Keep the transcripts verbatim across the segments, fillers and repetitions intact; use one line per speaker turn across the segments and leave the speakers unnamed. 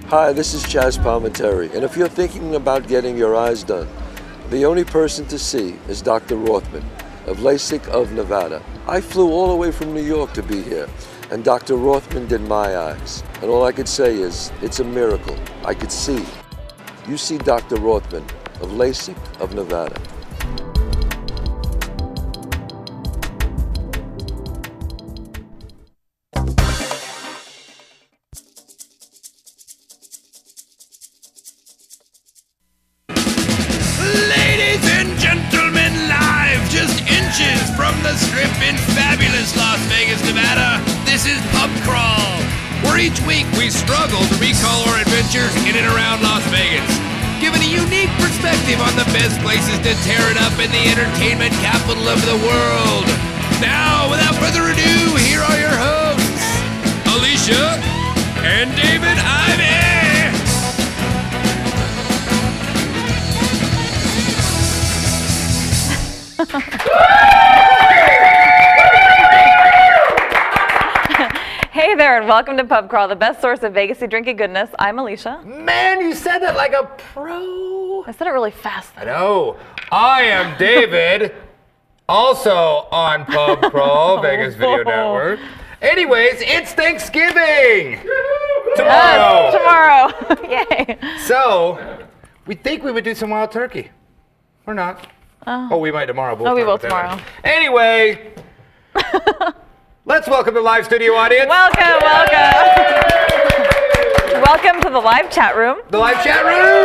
Hi, this is Chaz Palminteri, and if you're thinking about getting your eyes done, the only person to see is Doctor Rothman of LASIK of Nevada. I flew all the way from New York to be here, and Doctor Rothman did my eyes. And all I could say is, it's a miracle. I could see. You see Doctor Rothman of LASIK of Nevada.
From the Strip in fabulous Las Vegas, Nevada, this is Pub Crawl, where each week we struggle to recall our adventures in and around Las Vegas, giving a unique perspective on the best places to tear it up in the entertainment capital of the world. Now, without further ado, here are your hosts, Alicia and David Ivey.
Hey there, and welcome to Pub Crawl, the best source of Vegas-y drinking goodness. I'm Alicia.
Man, you said that like a pro.
I said it really fast.
I know. I am David, also on Pub Crawl, Vegas Video Network. Anyways, it's Thanksgiving! Tomorrow!
Uh, tomorrow! Yay!
So, we think we would do some wild turkey. Or not.
Uh,
oh, we might tomorrow. We'll
oh, we will tomorrow.
Anyway, let's welcome the live studio audience.
Welcome, welcome. Welcome to the live chat room.
The live chat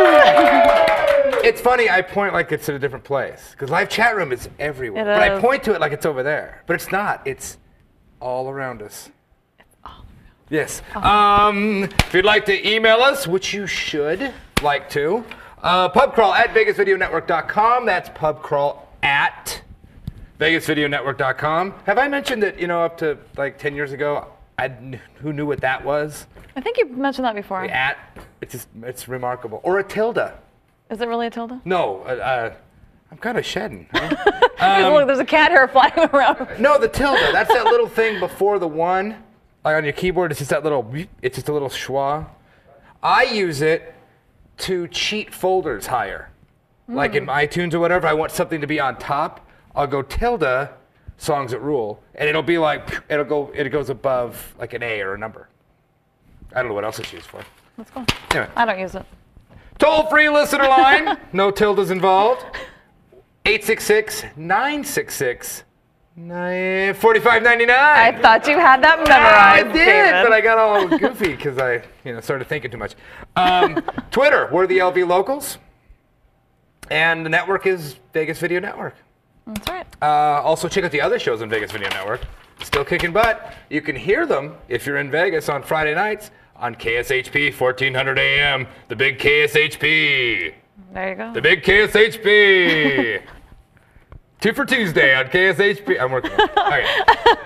room. It's funny, I point like it's in a different place. Because live chat room is everywhere.
It
but
is.
I point to it like it's over there. But it's not. It's all around us.
It's all around.
Yes. Um, if you'd like to email us, which you should like to, Uh, pubcrawl at vegas video network dot com. That's pubcrawl at vegas video network dot com. Have I mentioned that, you know, up to like ten years ago, I kn- who knew what that was?
I think you mentioned that before.
The at, it's just, it's remarkable. Or a tilde.
Is it really a tilde?
No, uh, uh, I'm kind of shedding. Huh?
um, Look, there's a cat hair flying around.
No, the tilde, that's that little thing before the one. Like on your keyboard, it's just that little, it's just a little schwa. I use it to cheat folders higher. Mm. Like in iTunes or whatever, I want something to be on top, I'll go tilde, songs that rule, and it'll be like, it'll go, it goes above like an A or a number. I don't know what else it's used for.
That's cool.
Anyway.
I don't use it.
Toll-free listener line, no tildes involved. eight six six, nine six six, forty-five ninety-nine.
I thought you had that memorized,
I did,
David.
but I got all goofy because I, you know, started thinking too much. Um, Twitter, we're the L V Locals, and the network is Vegas Video Network.
That's right.
Uh, also, check out the other shows on Vegas Video Network. Still kicking butt. You can hear them if you're in Vegas on Friday nights on K S H P fourteen hundred A M. The big K S H P.
There you go.
The big K S H P. Two for Tuesday on K S H P. I'm working on it. Okay.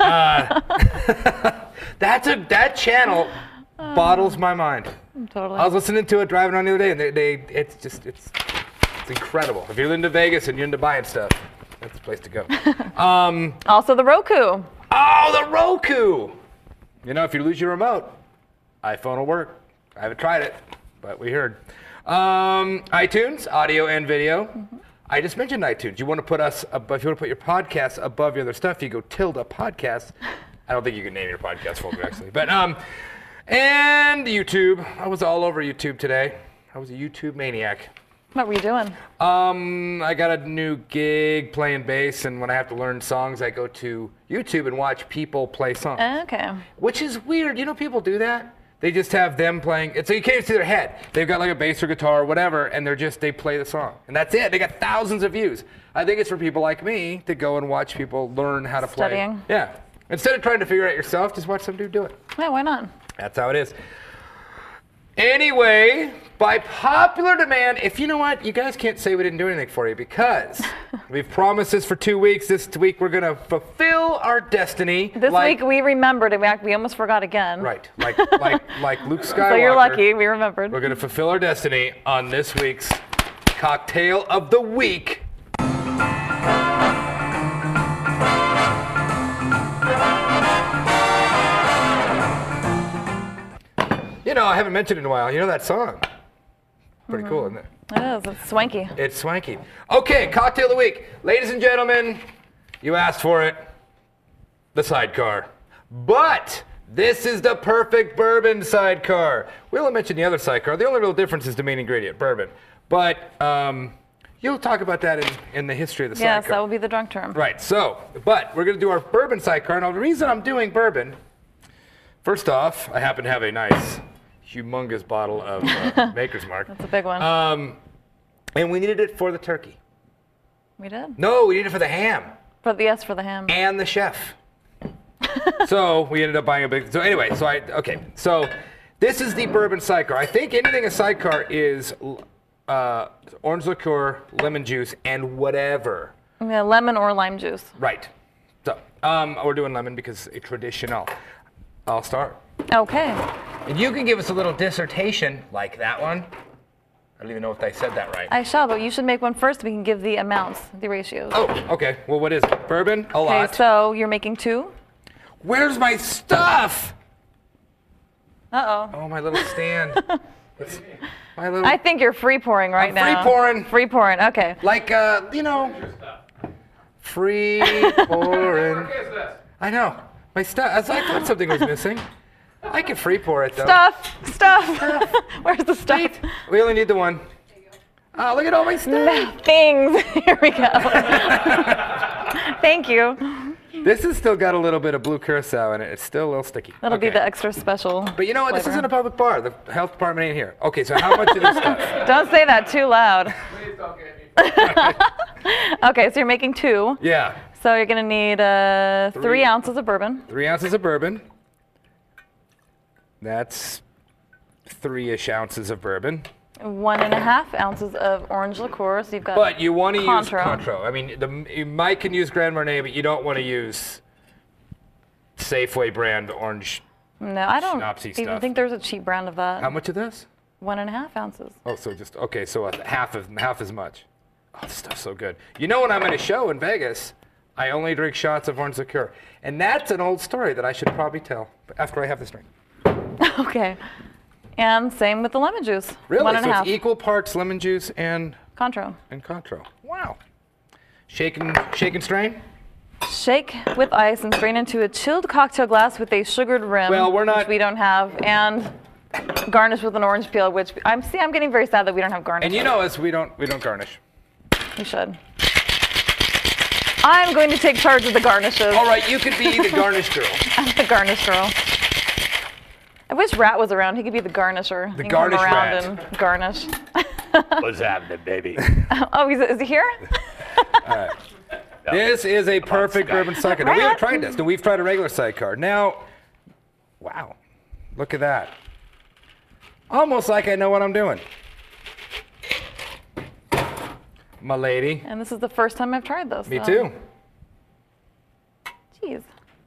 Uh, that's a that channel bottles my mind.
Totally.
I was listening to it driving on the other day, and they, they it's just it's it's incredible. If you're into Vegas and you're into buying stuff, that's the place to go. Um,
also the Roku.
Oh, the Roku. You know, if you lose your remote, iPhone will work. I haven't tried it, but we heard. Um, iTunes, audio and video. Mm-hmm. I just mentioned iTunes. You want to put us, ab- if you want to put your podcast above your other stuff, you go tilde podcast. I don't think you can name your podcast folder, actually. But, um, and YouTube. I was all over YouTube today. I was a YouTube maniac.
What were you doing?
Um, I got a new gig playing bass, and when I have to learn songs, I go to YouTube and watch people play songs.
Okay.
Which is weird. You know, people do that. They just have them playing. It's, so you can't even see their head. They've got like a bass or guitar or whatever, and they're just, they play the song. And that's it. They got thousands of views. I think it's for people like me to go and watch people learn how to play.
Studying.
Yeah. Instead of trying to figure it out yourself, just watch some dude do it.
Yeah, why not?
That's how it is. Anyway, by popular demand, if you know what, you guys can't say we didn't do anything for you because we've promised this for two weeks. This week we're going to fulfill our destiny.
This
like,
week we remembered. In fact, we almost forgot again.
Right, like like like Luke Skywalker.
So you're lucky. We remembered.
We're going to fulfill our destiny on this week's Cocktail of the Week. You
know, I haven't mentioned it in a while. You know that song? Pretty mm-hmm. cool, isn't it?
It is. It's swanky.
It's swanky. Okay, cocktail of the week. Ladies and gentlemen, you asked for it. The sidecar. But this is the perfect bourbon sidecar. We only mentioned the other sidecar. The only real difference is the main ingredient, bourbon. But um, you'll talk about that in, in the history of the
yes,
sidecar.
Yes, that will be the drunk term.
Right, so, but we're going to do our bourbon sidecar. Now, the reason I'm doing bourbon, first off, I happen to have a nice, humongous bottle of uh, Maker's Mark.
That's a big one.
Um, and we needed it for the turkey.
We did?
No, we needed it for the ham.
For the, yes, for the ham.
And the chef. So we ended up buying a big. So anyway, so I okay. So this is the bourbon sidecar. I think anything a sidecar is uh, orange liqueur, lemon juice, and whatever.
Yeah, lemon or lime juice.
Right. So um, we're doing lemon because it's traditional. I'll start.
Okay.
And you can give us a little dissertation like that one. I don't even know if I said that right.
I shall, but you should make one first. We can give the amounts, the ratios.
Oh, okay. Well, what is it? Bourbon? A lot.
Okay, so you're making two.
Where's my stuff?
Uh-oh.
Oh, my little stand. It's my little.
I think you're free pouring right
I'm
now.
Free pouring.
Free pouring. Okay.
Like uh, you know. Free pouring. I know. My stuff. I thought something was missing. I can free pour it though.
Stuff. Stuff. Where's the stuff?
We only need the one. Oh, look at all my stuff.
No, things. Here we go. Thank you.
This has still got a little bit of blue curacao in it. It's still a little sticky.
That'll
okay.
be the extra special.
But you know what?
Flavor.
This isn't a public bar. The health department ain't here. Okay, so how much of this stuff?
Don't say that too loud.
Please don't get me.
Okay, so you're making two.
Yeah.
So you're going to need uh, three.
three
ounces of bourbon.
Three ounces of bourbon. That's three-ish ounces of bourbon.
One and a half ounces of orange liqueur. So you've got.
But you want to use
Cointreau.
Cointreau. I mean, the, you might can use Grand Marnier, but you don't want to use Safeway brand orange.
No, I don't
Schnapsy
even
stuff.
think there's a cheap brand of that.
How much of this?
One and a half ounces.
Oh, so just okay. So uh, half of half as much. Oh, this stuff's so good. You know, when I'm at a show in Vegas, I only drink shots of orange liqueur, and that's an old story that I should probably tell after I have this drink.
Okay. And same with the lemon juice.
Really?
One and
so
a half.
it's equal parts lemon juice and
Cointreau.
and Cointreau. Wow. Shake and shake and strain.
Shake with ice and strain into a chilled cocktail glass with a sugared rim.
Well, we're not-
Which we don't have, and garnish with an orange peel. Which I'm see. I'm getting very sad that we don't have garnish.
And you know us, we don't we don't garnish.
You should. I'm going to take charge of the garnishes.
All right, you could be the garnish girl.
I'm the garnish girl. I wish Rat was around. He could be the garnisher.
The
He can come
garnish
around
rat.
and garnish.
What's happening, baby?
Oh, he's, is he here?
All right. This is a perfect bourbon sidecar. Now, we haven't tried this. Now, we've tried a regular sidecar. Now, wow, look at that. Almost like I know what I'm doing. My lady.
And this is the first time I've tried this.
Me
so.
too.
Jeez.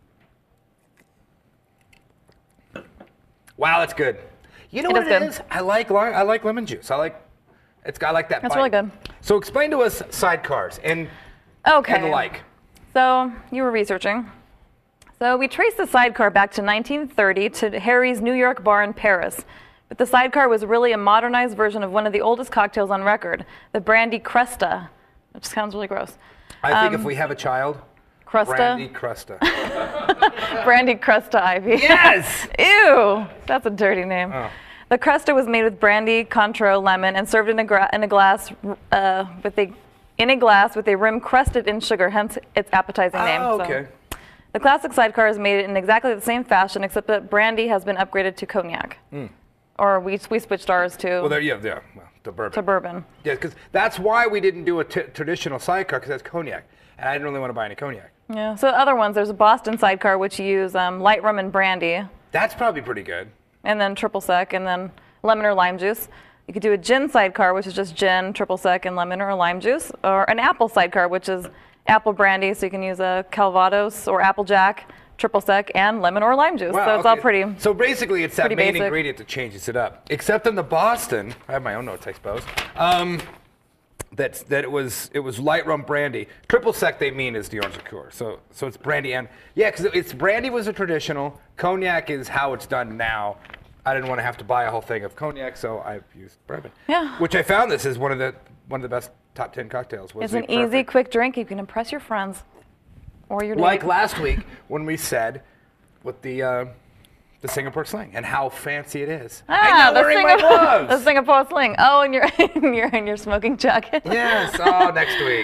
Wow, that's good. You know
It
what
is
it
good.
is? I like li- I like lemon juice. I like it's I like that.
That's
bite.
really good.
So explain to us sidecars and
Okay.
and the like.
So you were researching. So we traced the sidecar back to nineteen thirty to Harry's New York bar in Paris. But the sidecar was really a modernized version of one of the oldest cocktails on record, the Brandy Cresta, which sounds really gross.
I think
Um,
if we have a child,
Crusta?
Brandy Crusta.
Brandy Cresta Ivy.
Yes!
Ew, that's a dirty name.
Oh.
The Cresta was made with brandy, Cointreau, lemon, and served in a, gra- in a glass uh, with a in a glass with a rim crusted in sugar. Hence its appetizing name.
Oh,
So,
okay.
the classic sidecar is made in exactly the same fashion, except that brandy has been upgraded to cognac, or we we switched ours to
Well, there, yeah, yeah, well, the bourbon.
to bourbon.
Yeah, because that's why we didn't do a t- traditional sidecar, because that's cognac, and I didn't really want to buy any cognac.
Yeah. So other ones, there's a Boston sidecar which you use um, light rum and brandy,
That's probably pretty good.
and then triple sec, and then lemon or lime juice. You could do a gin sidecar, which is just gin, triple sec, and lemon or lime juice, or an apple sidecar, which is apple brandy. So you can use a Calvados or Applejack, triple sec, and lemon or lime juice.
Wow,
so it's
okay.
all pretty.
So basically, it's that
pretty
main
basic.
ingredient that changes it up. Except in the Boston, I have my own notes, I suppose. Um, that that it was it was light rum brandy. Triple sec they mean is the orange liqueur. So so it's brandy and yeah, because it's brandy was a traditional. Cognac is how it's done now. I didn't want to have to buy a whole thing of cognac, so I used bourbon.
Yeah.
Which I found this is one of the one of the best top ten cocktails. Was
It's
the
an easy,
perfect-
quick drink. You can impress your friends or your
Like
date.
last week when we said with the uh, the Singapore sling and how fancy it is.
Ah,
I'm not
the
wearing my
Singapore,
gloves.
the Singapore sling. Oh, and you're in your in your smoking jacket.
Yes. Oh, next week.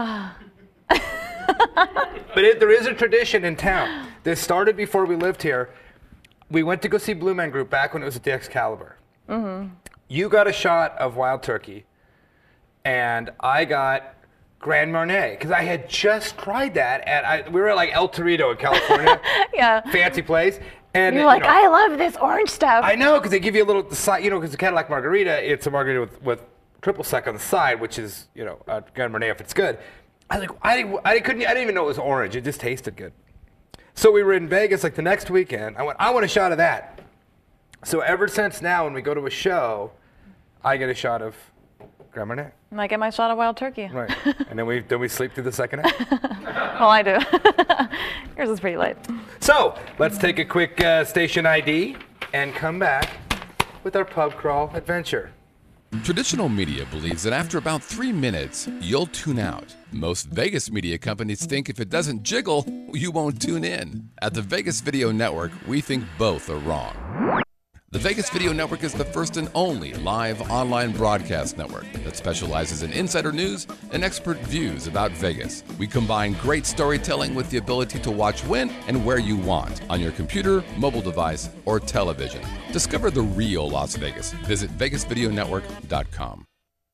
But it, there is a tradition in town. This started before we lived here. We went to go see Blue Man Group back when it was at the Excalibur. Mm-hmm. You got a shot of Wild Turkey, and I got Grand Marnier because I had just tried that at I, we were at like El Torito in California,
Yeah.
fancy place. And
You're
you
like,
know,
I love this orange stuff.
I know, because they give you a little side, you know, because the Cadillac Margarita, it's a margarita with, with triple sec on the side, which is, you know, a Grand Marnier if it's good. I was like, I, I couldn't, I didn't even know it was orange. It just tasted good. So we were in Vegas like the next weekend. I went, I want a shot of that. So ever since now, when we go to a show, I get a shot of Grand Marnier.
And I get my shot of Wild Turkey.
Right. And then we then we sleep through the second act.
Well, I do. Yours is pretty late.
So let's take a quick uh, station I D and come back with our pub crawl adventure.
Traditional media believes that after about three minutes, you'll tune out. Most Vegas media companies think if it doesn't jiggle, you won't tune in. At the Vegas Video Network, we think both are wrong. The Vegas Video Network is the first and only live online broadcast network that specializes in insider news and expert views about Vegas. We combine great storytelling with the ability to watch when and where you want on your computer, mobile device, or television. Discover the real Las Vegas. Visit vegas video network dot com.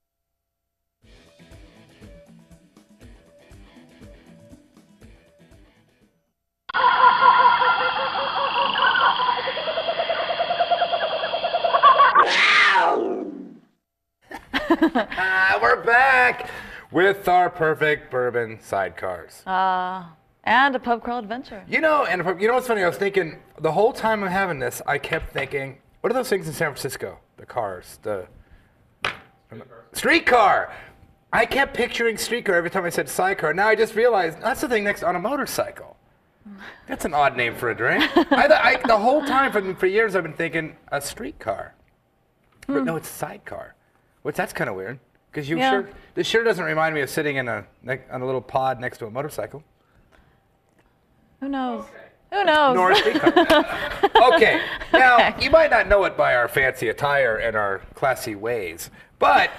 Ah, we're back with our perfect bourbon sidecars.
Uh, and a pub crawl adventure.
You know, and you know what's funny? I was thinking the whole time I'm having this, I kept thinking, what are those things in San Francisco? The cars, the streetcar. I kept picturing streetcar every time I said sidecar. Now I just realized that's the thing next on a motorcycle. That's an odd name for a drink. I, I, the whole time for, for years I've been thinking a streetcar, but no, it's a sidecar. Which that's kind of weird, because you
Yeah.
sure this sure doesn't remind me of sitting in a on a little pod next to a motorcycle.
Who knows? Who knows?
Nor a streetcar. Okay, now you might not know it by our fancy attire and our classy ways, but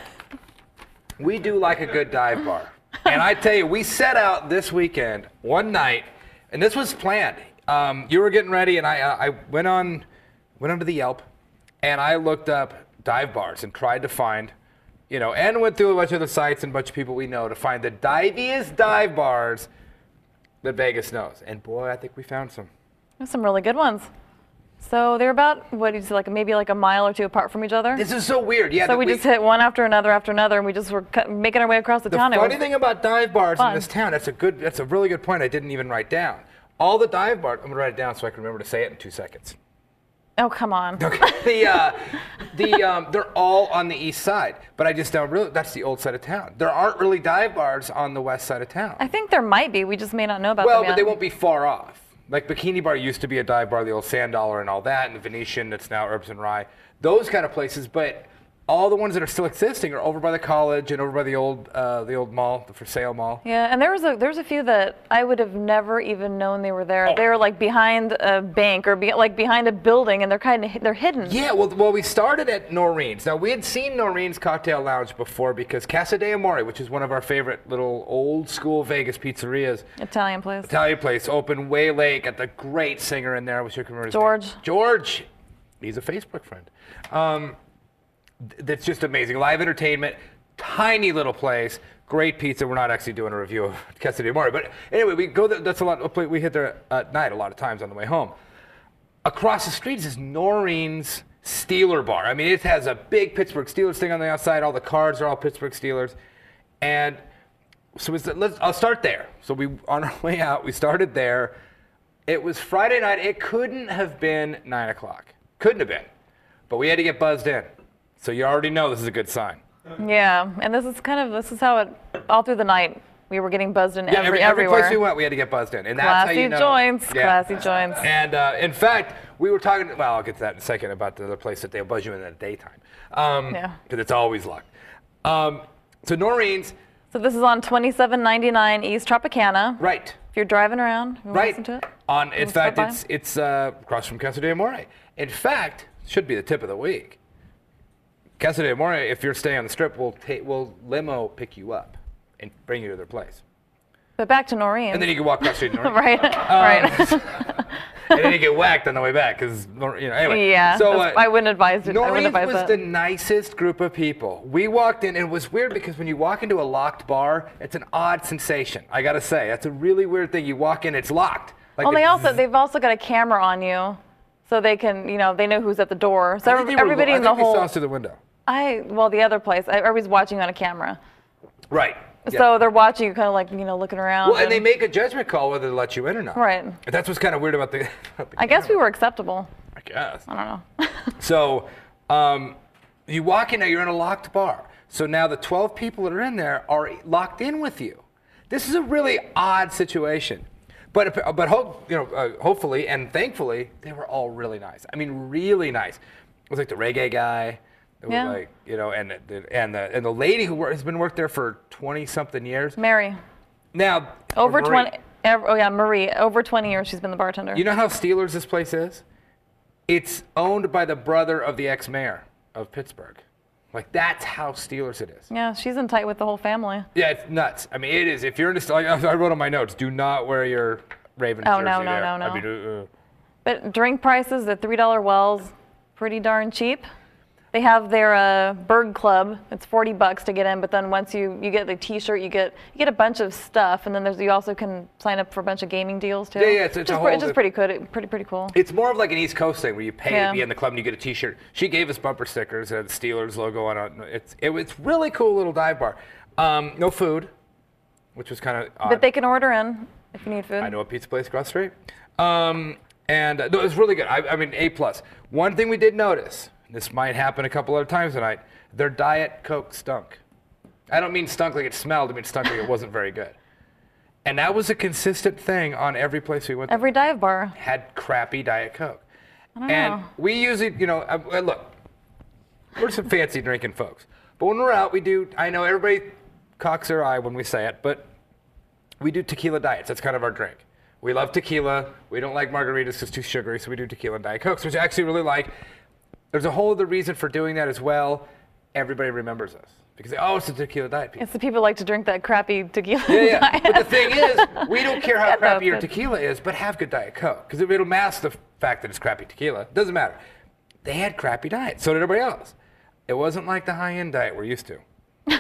we do like a good dive bar. And I tell you, we set out this weekend one night, and this was planned. Um, you were getting ready, and I uh, I went on went onto the Yelp, and I looked up dive bars and tried to find, you know, and went through a bunch of the sites and a bunch of people we know to find the diviest dive bars that Vegas knows. And boy, I think we found some.
There's some really good ones. So they're about, what do you say, like maybe like a mile or two apart from each other?
This is so weird. Yeah.
So
that
we, just hit one after another after another, and we just were cut, making our way across the,
The
town. It
funny
was
thing about dive bars
fun.
in this town, that's a good, that's a really good point I didn't even write down. All the dive bars, I'm gonna write it down so I can remember to say it in two seconds.
Oh, come on.
Okay. The, uh, the, um, they're all on the east side, but I just don't really, that's the old side of town. There aren't really dive bars on the west side of town.
I think there might be. We just may not know about
Well,
them
but
yet.
they won't be far off. Like Bikini Bar used to be a dive bar, the old Sand Dollar and all that, and the Venetian that's now Herbs and Rye. Those kind of places, but all the ones that are still existing are over by the college and over by the old uh, the old mall, the for sale mall.
Yeah, and there was a there's a few that I would have never even known they were there.
Oh.
They were like behind a bank or be, like behind a building, and they're kind of they're hidden.
Yeah, well, well, we started at Noreen's. Now, we had seen Noreen's Cocktail Lounge before because Casa de Amore, which is one of our favorite little old school Vegas pizzerias,
Italian place.
Italian place, open way late, got the great singer in there. I wish I could remember his name.
George.
George. He's a Facebook friend. Um, th- that's just amazing. Live entertainment, tiny little place, great pizza. We're not actually doing a review of Casa de Amore, but anyway, we go there, that's a lot. We hit there at night a lot of times on the way home. Across the street is this Noreen's Steeler Bar. I mean, it has a big Pittsburgh Steelers thing on the outside. All the cards are all Pittsburgh Steelers. And so we said, let's, I'll start there. So we, on our way out, we started there. It was Friday night. It couldn't have been nine o'clock. Couldn't have been. But we had to get buzzed in. So you already know this is a good sign.
Yeah, and this is kind of this is how it all through the night we were getting buzzed in
Yeah,
every,
every, every
everywhere.
place we went, we had to get buzzed in, and that's how
Classy
you know.
joints,
Yeah.
classy joints.
And uh, in fact, we were talking. Well, I'll get to that in a second about the other place that they'll buzz you in at daytime, um,
Yeah.
because it's always locked. Um, so Noreen's,
So this is on twenty-seven ninety-nine East Tropicana.
right,
If you're driving around, you want to
right.
listen to it?
On, in
Wanna
fact,
stop by?
it's it's uh, across from Casa de Amore. In fact, should be the tip of the week. Casa de Amore, if you're staying on the Strip, will ta- will limo pick you up and bring you to their place,
But back to Noreen.
and then you can walk across the street. to Noreen.
right, right.
And then you get whacked on the way back because, you know, anyway.
yeah,
So,
that's-
uh,
I wouldn't advise it. I wouldn't
Noreen's
advise
was
that.
the nicest group of people. We walked in, and it was weird because when you walk into a locked bar, it's an odd sensation. I gotta say, that's a really weird thing. You walk in, it's locked. Like
well,
the
they also
zzz.
they've also got a camera on you, so they can you know they know who's at the door. So
I think they were
everybody
lo-
in
I
the
think they saw
whole
us through the window.
I well the other place I, I was watching on a camera,
Right. Yeah.
so they're watching you, kind of like you know looking around.
Well, and they make a judgment call whether to let you in or not.
Right.
And that's what's kind of weird about the. About the
I guess we
camera.
were acceptable.
I guess.
I don't know.
So, um, you walk in now, you're in a locked bar. So now the twelve people that are in there are locked in with you. This is a really odd situation. But, but hope, you know, uh, hopefully and thankfully, they were all really nice. I mean, really nice. It was like the reggae guy. It was
Yeah.
like, you know, and the, and the, and the lady who wor- has been worked there for twenty something years.
Mary,
Now,
over
or Marie,
twenty. ev- Oh yeah, Marie. Over twenty years she's been the bartender.
You know how Steelers this place is? It's owned by the brother of the ex-mayor of Pittsburgh. Like, that's how Steelers it is.
yeah, she's in tight with the whole family.
Yeah, it's nuts. I mean, it is. If you're into, like, I wrote on my notes, do not wear your Ravens
Oh,
jersey
no, no,
there.
no, no.
I mean, uh, uh.
But drink prices, the three dollar wells, pretty darn cheap. They have their uh, Berg Club. It's forty bucks to get in, but then once you, you get the T-shirt, you get you get a bunch of stuff, and then there's you also can sign up for a bunch of gaming deals too.
Yeah, yeah, it's- it's a
just,
whole
just
diff-
pretty good, pretty pretty cool.
It's more of like an East Coast thing where you pay
Yeah.
to be in the club and you get a T-shirt. She gave us bumper stickers that had the Steelers logo on it. It's it, it's really cool little dive bar. Um, no food, which was kind of odd.
But they can order in if you need food.
I know a pizza place across the street. Um, and uh, no, it was really good. I, I mean, A plus. One thing we did notice, this might happen a couple other times tonight, their Diet Coke stunk. I don't mean stunk like it smelled, I mean stunk like it wasn't very good. And that was a consistent thing on every place we went to.
Every dive bar.
Had crappy Diet Coke.
I don't
And
know.
we usually, you know, uh, uh, look, we're some fancy drinking folks. But when we're out, we do, I know everybody cocks their eye when we say it, but we do tequila diets. That's kind of our drink. We love tequila. We don't like margaritas because it's too sugary, so we do tequila and Diet Cokes, which I actually really like. There's a whole other reason for doing that as well. Everybody remembers us because, oh, it's a tequila diet. People.
It's the people like to drink that crappy tequila.
Yeah, yeah.
diet.
But the thing is, we don't care how
Yeah, no,
crappy your
it's good.
tequila is, but have good Diet Coke because it'll mask the fact that it's crappy tequila. Doesn't matter. They had crappy diets. So did everybody else. It wasn't like the high-end diet we're used to.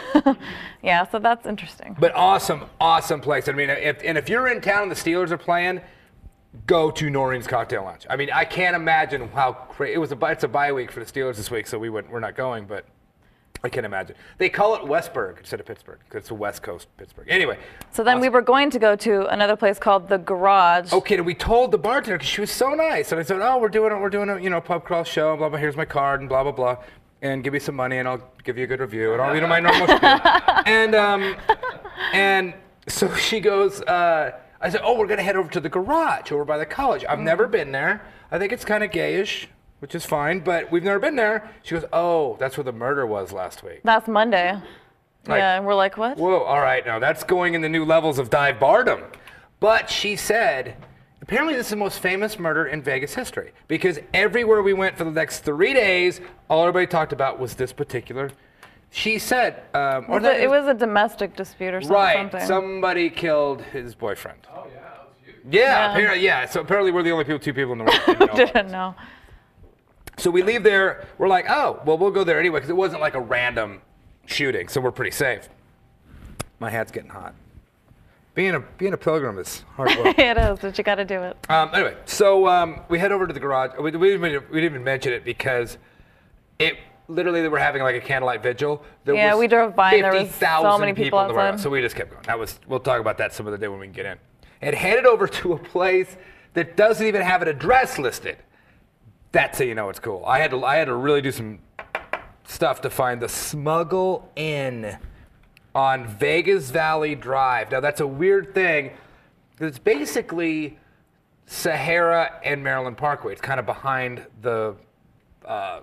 Yeah, so that's interesting.
But awesome, awesome place. I mean, if, and if you're in town and the Steelers are playing, go to Noreen's Cocktail Lounge. I mean, I can't imagine how crazy. It was a bi- it's a bye week for the Steelers this week, so we went, we're not going, but I can't imagine. They call it Westburg instead of Pittsburgh because it's a West Coast Pittsburgh. Anyway.
So then we
awesome.
were going to go to another place called The Garage.
Okay, and we told the bartender because she was so nice, and I said, "Oh, we're doing a, we're doing a you know pub crawl show, blah blah. Here's my card, and blah blah blah, and give me some money, and I'll give you a good review, and I'll you know my normal spiel." And um, and so she goes. Uh, I said, "Oh, we're gonna head over to the Garage over by the college. I've never been there. I think it's kind of gayish, which is fine, but we've never been there." She goes, "Oh, that's where the murder was last week."
That's Monday.
Like,
yeah, and we're like, what?
Whoa, all right, now that's going in the new levels of dive bardom. But she said, apparently this is the most famous murder in Vegas history because everywhere we went for the next three days, all everybody talked about was this particular. She said, um, or
Was
that
it,
is-
it was a domestic dispute or something.
right,
something.
somebody killed his boyfriend. Oh yeah, that was you. Yeah,
Yeah.
apparently, yeah. So apparently we're the only people, two people in the world. That didn't know about
Didn't know.
So we leave there. We're like, oh, well, we'll go there anyway because it wasn't like a random shooting, so we're pretty safe. My hat's getting hot. Being a being a pilgrim is hard work.
It is, but you got to do it.
um, anyway, so um, we head over to the Garage. We, we, didn't, even- we didn't even mention it because it literally they were having like a candlelight vigil. There
Yeah,
was
we drove by and there was so
fifty thousand
many people
in the warehouse,
outside.
so we just kept going. That was we'll talk about that some other day when we can get in. And headed over to a place that doesn't even have an address listed. That's how you know it's cool. I had to I had to really do some stuff to find the Smuggle Inn on Vegas Valley Drive. Now, that's a weird thing. It's basically Sahara and Maryland Parkway. It's kind of behind the uh,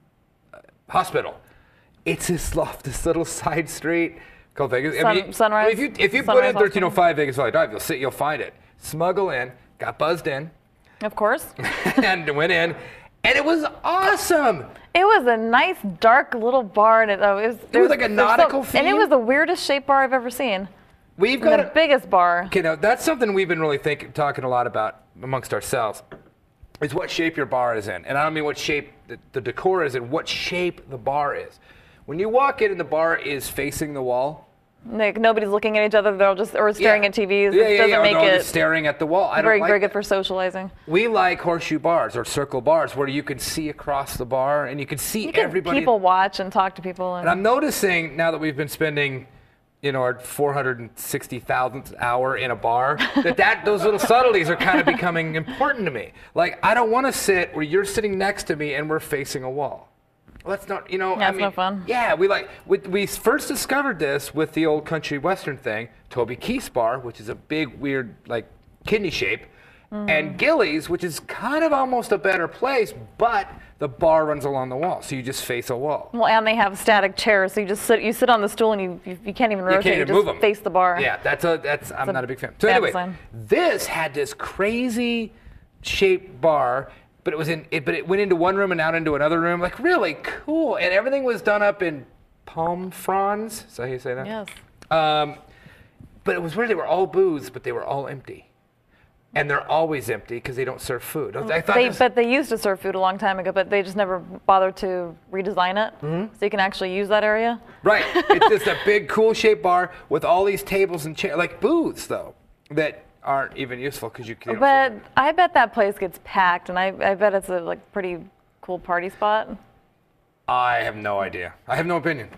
hospital. It's this, off this little side street called Vegas.
Sun,
I mean,
sunrise.
I mean, if you, if you put in thirteen oh five Vegas Valley Drive, you'll see, you'll find it. Smuggle in, got buzzed in,
Of course.
and went in, and it was awesome.
It was a nice, dark little bar. And it, oh, it was,
It was like a
there's
nautical
so, And it
theme?
was the weirdest shaped bar I've ever seen.
We've
And
got
the
a,
biggest bar.
Okay, now that's something we've been really thinking, talking a lot about amongst ourselves, is what shape your bar is in. And I don't mean what shape the, the decor is in, what shape the bar is. When you walk in and the bar is facing the wall,
Like nobody's looking at each other. They're all just or staring
yeah.
at T Vs.
Yeah,
it
yeah,
doesn't
yeah.
make
Or they're all
it
just staring at the wall. I
very,
don't like
very good
that.
for socializing.
We like horseshoe bars or circle bars where you can see across the bar and you can see
You can
everybody.
people watch and talk to people. And,
And I'm noticing now that we've been spending, you know, our four hundred sixty thousandth hour in a bar, that, that those little subtleties are kind of becoming important to me. Like, I don't want to sit where you're sitting next to me and we're facing a wall. Well, that's not, you know,
Yeah,
I
it's
mean,
no fun.
Yeah, we like, we, we first discovered this with the old country western thing, Toby Keith's bar, which is a big, weird, like, kidney shape,
Mm.
and Gillies, which is kind of almost a better place, but the bar runs along the wall, so you just face a wall.
well, and they have static chairs, so you just sit. You sit on the stool and you you, you can't even
You
rotate.
can't
You
even
just
move 'em.
face the bar.
Yeah, that's a that's. I'm
a
not a big fan. So
bad
anyway,
design.
this had this crazy shaped bar, but it was in. It, but it went into one room and out into another room. Like really cool, and everything was done up in palm fronds. Is that how you say that?
Yes.
Um, but it was weird. They were all booze, but they were all empty, and they're always empty because they don't serve food. I thought
They,
this,
but they used to serve food a long time ago, but they just never bothered to redesign it,
Mm-hmm.
so you can actually use that area.
right. It's just a big, cool shaped bar with all these tables and chairs, like booths though, that aren't even useful because you can't.
But I bet that place gets packed, and I, I bet it's a like pretty cool party spot.
I have no idea. I have no opinion.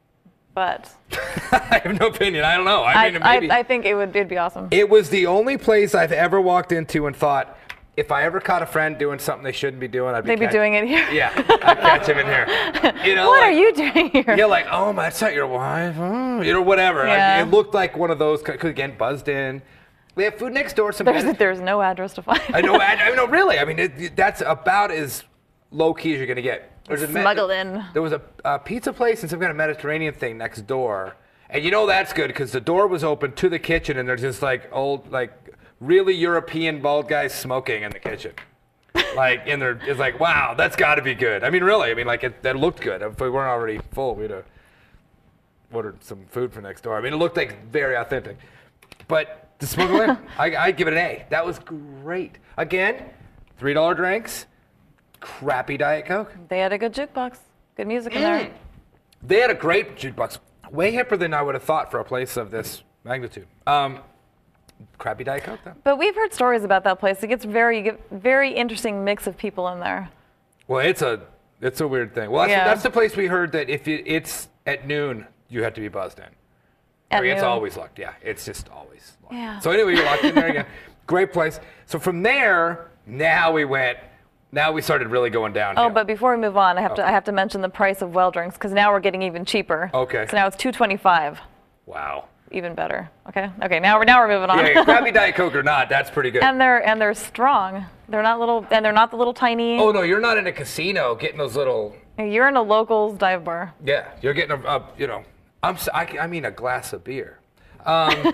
But
I have no opinion. I don't know. I
I,
mean,
I,
maybe.
I think it would it'd be awesome.
It was the only place I've ever walked into and thought, if I ever caught a friend doing something they shouldn't be doing, I'd be
They'd be
catch-
doing it here.
Yeah, I'd catch him in here. You know,
What
like,
are you doing here?
You're like, oh my, that's not your wife, oh, you know, whatever. I-
Yeah.
it looked like one of those. Cause again, buzzed in. They have food next door. Some.
There's,
medicine-
there's no address to find.
I know. I, I know. Really. I mean, it, that's about as low key as you're gonna get. There's a me-
Smuggled in.
There was a, a pizza place and some kind of Mediterranean thing next door, and you know that's good because the door was open to the kitchen, and there's just like old, like really European bald guys smoking in the kitchen. Like in there, it's like, wow, that's got to be good. I mean, really. I mean, like it, that looked good. If we weren't already full, we'd have ordered some food from next door. I mean, it looked like very authentic. But the smuggle in, I, I'd give it an A. That was great. Again, three dollar drinks, crappy Diet Coke.
They had a good jukebox, good music in
Mm.
there.
They had a great jukebox, way hipper than I would have thought for a place of this magnitude. Um, crappy Diet Coke, though.
But we've heard stories about that place. It gets very, you get very interesting mix of people in there.
Well, it's a it's a weird thing. Well, that's,
Yeah.
that's the place we heard that if it, it's at noon, you have to be buzzed in.
At
I mean, it's
noon.
always locked. Yeah, it's just always locked.
Yeah.
So anyway, you're locked in there again. Great place. So from there, now we went. Now we started really going downhill.
Oh, but before we move on, I have to
Okay.
I have to mention the price of well drinks because now we're getting even cheaper.
Okay.
So now it's two twenty-five,
Wow.
even better. Okay. Okay. Now we're now we're moving on.
Yeah, crappy Diet Coke or not, that's pretty good.
and they're and they're strong. They're not little and they're not the little tiny.
Oh no, you're not in a casino getting those little.
You're in a locals dive bar.
Yeah, you're getting a, a you know, I'm s- I, I mean a glass of beer. Um,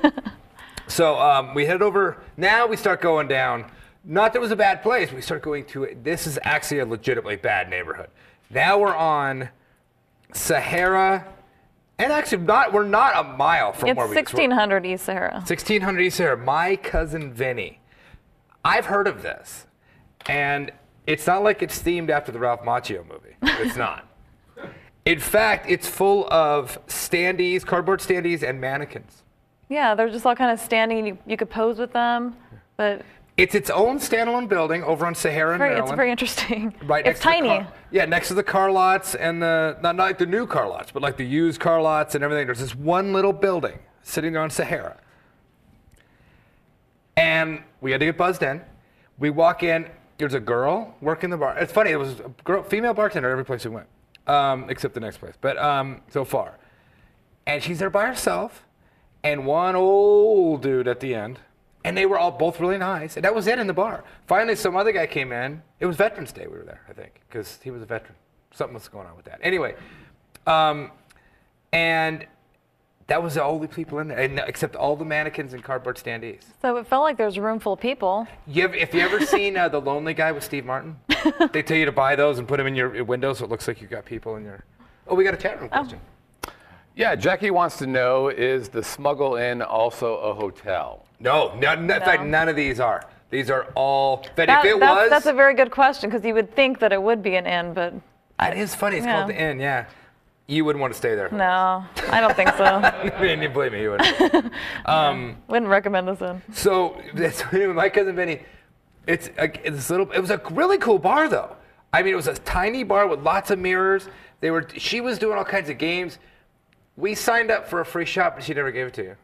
so um, we head over. Now we start going down. Not that it was a bad place. We start going to it. This is actually a legitimately bad neighborhood. Now we're on Sahara, and actually not. We're not a mile from
It's
where we.
sixteen hundred East Sahara.
sixteen hundred East Sahara. My cousin Vinny. I've heard of this, and it's not like it's themed after the Ralph Macchio movie. It's not. In fact, it's full of standees, cardboard standees, and mannequins.
Yeah, they're just all kind of standing. And you you could pose with them, but
It's its own standalone building over on Sahara in
very,
Maryland.
it's very interesting.
Right
It's
next to the
tiny.
car- yeah, next to the car lots and the not, not like the new car lots, but like the used car lots and everything. There's this one little building sitting there on Sahara, and we had to get buzzed in. We walk in. There's a girl working the bar. It's funny. It was a girl, female bartender at every place we went, um, except the next place. But um, so far, and she's there by herself, and one old dude at the end, and they were all both really nice, and that was it in the bar. Finally, some other guy came in. It was Veterans Day we were there, I think, because he was a veteran. Something was going on with that. Anyway, um, and that was the only people in there, and, except all the mannequins and cardboard standees.
So it felt like there was a room full of people.
You have, if you ever seen uh, The Lonely Guy with Steve Martin, they tell you to buy those and put them in your, your window so it looks like you got people in your. Oh, we got a chat room question.
Oh.
Yeah, Jackie wants to know, is the Smuggle Inn also a hotel?
No, no, no, in fact,
No.
none of these are. These are all. But
That-
if it
that's,
was,
that's a very good question because you would think that it would be an inn, but
that is funny. It's
Yeah.
called the Inn. Yeah, you wouldn't want to stay there.
no, I don't think so.
I mean, you believe me, you wouldn't. Um,
Wouldn't recommend this inn.
So that's my cousin Benny. It's a, it's this little. It was a really cool bar though. I mean, it was a tiny bar with lots of mirrors. They were. She was doing all kinds of games. We signed up for a free shot, but she never gave it to you.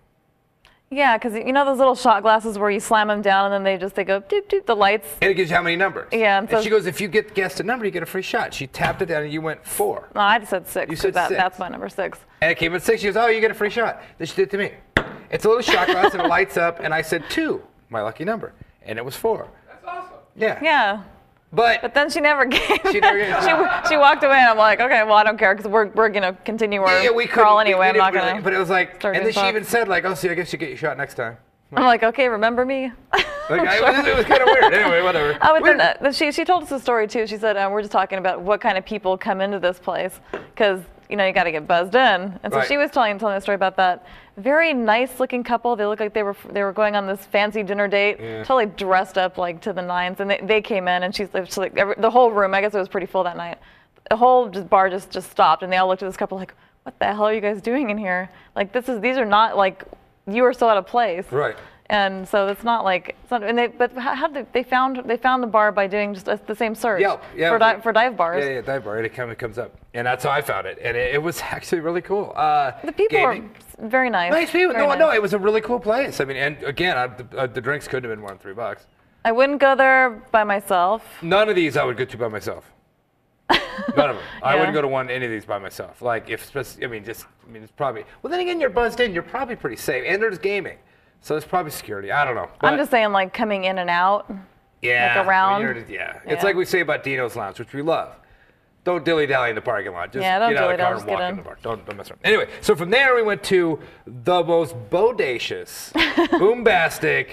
Yeah, because you know those little shot glasses where you slam them down and then they just they go doop doop the lights.
And it gives you how many numbers.
Yeah,
And,
and so-
she goes, if you get guessed a number, you get a free shot. She tapped it down and you went four.
No, I just said six.
You
'cause
said
that,
six.
That's my number six.
And it came at six. She goes, oh, you get a free shot. Then she did it to me. It's a little shot glass and it lights up. And I said two, my lucky number. And it was four. That's awesome. Yeah.
Yeah.
But,
But then she never gave.
She never gave it.
she, she walked away, and I'm like, okay, well, I don't care because we're we're gonna continue our
yeah, we
crawl
couldn't- we-
anyway.
we
I'm not
didn't
gonna.
really- But it was like,
start
and then
getting
she even
fucked.
said like, oh, see, I guess you get your shot next time.
I'm like, okay, remember me?
Like, I, it was, it was kind of weird. Anyway, whatever.
Oh, but
Weird.
then, uh, she she told us a story too. She said uh, we're just talking about what kind of people come into this place because you know you got to get buzzed in, and so
Right.
she was telling telling a story about that very nice looking couple. They looked like they were they were going on this fancy dinner date,
Yeah.
totally dressed up like to the nines, and they, they came in and she's, she's like every, the whole room. I guess it was pretty full that night. The whole just bar just just stopped, and they all looked at this couple like, what the hell are you guys doing in here? Like this is these are not like you are so out of place.
Right.
And so it's not like, it's not, and they, but how, how did they, they found they found the bar by doing just the same search
Yeah, yeah.
for, di- for dive bars.
Yeah, yeah, dive bar. And it kind of comes up, and that's how I found it, and it, it was actually really cool. Uh,
The people
gaming.
are very nice.
nice people.
Very
No,
nice.
no, it was a really cool place. I mean, and again, I, the, uh, the drinks couldn't have been more than three bucks.
I wouldn't go there by myself.
None of these I would go to by myself. None of them. I
Yeah.
wouldn't go to one any of these by myself. Like if, spec- I mean, just, I mean, it's probably. Well, then again, you're buzzed in. You're probably pretty safe, and there's gaming, so there's probably security. I don't know.
I'm
But-
just saying, like coming in and out.
yeah,
like around.
I mean, you're- yeah. It's
Yeah.
like we say about Dino's Lounge, which we love. Don't dilly dally in the parking lot. Just
Yeah, don't
get out of the
dilly-dally,
car
just
and walk
get
in
in.
the bar. Don't, don't mess around. Anyway, so from there we went to the most bodacious, boombastic.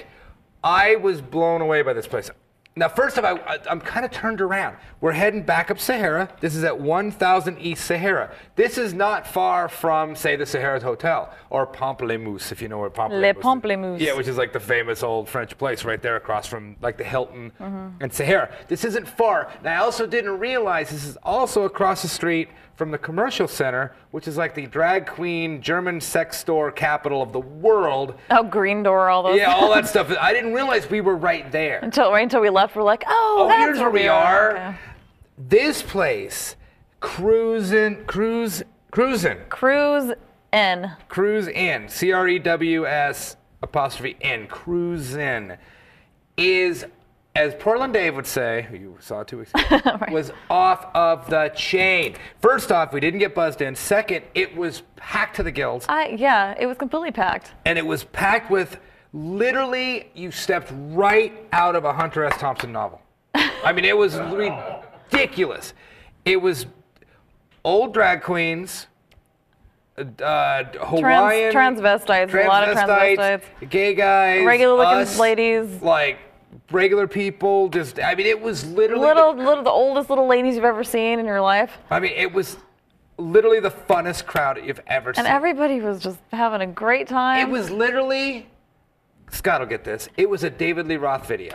I was blown away by this place. Now, first of all, I, I'm kind of turned around. We're heading back up Sahara. This is at one thousand East Sahara. This is not far from, say, the Sahara Hotel or Pamplemousse, if you know where Pamplemousse
Le
is.
Pamplemousse.
Yeah, which is like the famous old French place right there across from like the Hilton
Mm-hmm.
and Sahara. This isn't far. And I also didn't realize this is also across the street from the Commercial Center, which is like the drag queen German sex store capital of the world.
Oh, green door, all those.
Yeah, all that stuff. I didn't realize we were right there.
Until right until we left, we're like, oh,
Oh,
that's
here's where we
are.
are.
Okay.
This place, cruising, cruise, cruising,
Cruise in.
cruise in, C R E W S apostrophe N, cruise in, is, as Portland Dave would say, who you saw two weeks ago, was off of the chain. First off, we didn't get buzzed in. Second, it was packed to the gills,
I yeah, it was completely packed.
and it was packed with literally, you stepped right out of a Hunter S. Thompson novel. I mean, it was ridiculous. It was old drag queens, uh, Hawaiian,
transvestites, a lot of transvestites.
gay guys,
Regular looking
us,
ladies.
like regular people. Just, I mean, it was literally,
Little, little, the oldest little ladies you've ever seen in your life,
I mean, it was literally the funnest crowd you've ever seen.
and everybody was just having a great time.
It was literally, Scott will get this. It was a David Lee Roth video.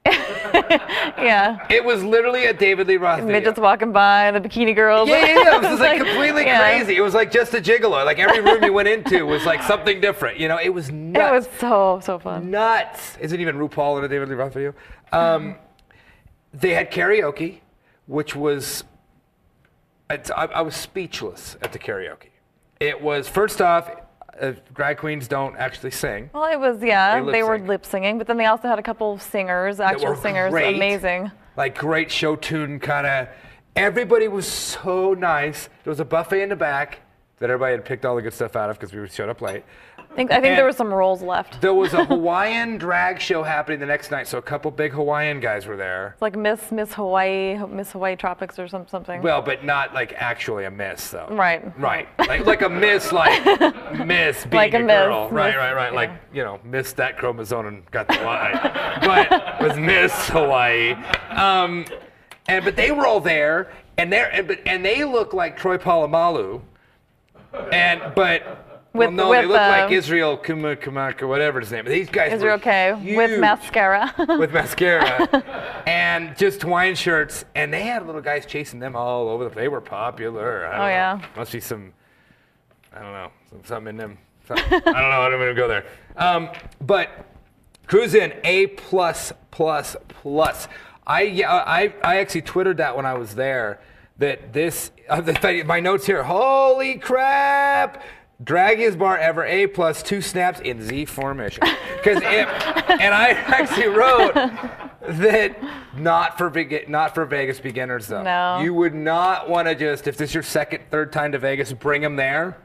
yeah.
It was literally a David Lee Roth video.
Midgets walking by, the bikini girls.
Yeah, yeah, yeah. It was just like completely
yeah.
crazy. It was like just a gigolo. Like every room you went into was like something different. You know, it was
It
nuts.
was so so fun.
nuts. Isn't even RuPaul in a David Lee Roth video? Um, they had karaoke, which was, it's, I, I was speechless at the karaoke. It was, first off, uh, drag queens don't actually sing.
Well, it was yeah.
They
They, were
lip-sync.
lip singing, but then they also had a couple of singers, actual
were
singers,
great.
amazing.
Like great show tune kind of. Everybody was so nice. There was a buffet in the back. that everybody had picked all the good stuff out of because we showed up late.
I think, I think
And
there were some rolls left.
There was a Hawaiian drag show happening the next night, so a couple big Hawaiian guys were there.
It's like Miss Miss Hawaii, Miss Hawaii Tropics or some, something.
Well, but not like actually a miss, though.
Right.
Right. Like like a miss, like miss being
Like a
a,
miss,
girl. Right,
miss,
right, right.
yeah.
Like, you know, missed that chromosome and got the Y. But was Miss Hawaii. Um, and but they were all there, and they and, but and they look like Troy Polamalu, and but.
With-
well, no,
with,
they look
uh,
like Israel Kumak or whatever his name is. These guys
Israel
were
K with
huge.
mascara.
With mascara and just Hawaiian shirts, and they had little guys chasing them all over the place. They were popular. I don't
Oh,
know.
yeah.
Must be some, I don't know, some, something in them. Some- I don't know. I don't even go there. Um, but cruise in A plus plus plus. I yeah I I actually twittered that when I was there that this uh, the, my notes here. Holy crap! Draggiest bar ever, A plus, two snaps in Z formation. Because and I actually wrote that not for big, not for Vegas beginners though.
No.
You would not want to just if this is your second, third time to Vegas, bring them there.